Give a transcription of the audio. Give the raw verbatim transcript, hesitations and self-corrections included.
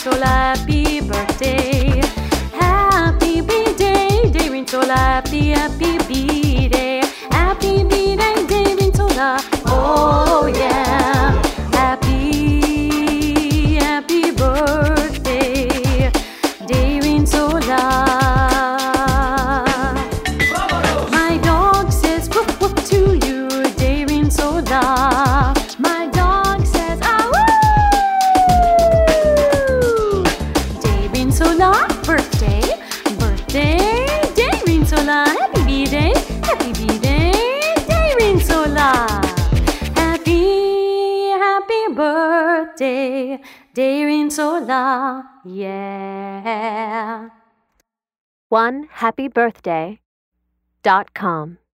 Rinsola, happy birthday. Happy B-Day, Day Rinsola, happy, happy B-Day. Happy B-Day, Day Rinsola, oh yeah. Happy, happy birthday, Day Rinsola. My dog says woof woof to you, Day Rinsola. My dog says ah woo. Day Rinsola, birthday, birthday, Day Rinsola. Happy B-Day, happy B-Day, Day Rinsola. Happy, happy birthday, Day Rinsola, yeah. one happy birthday dot com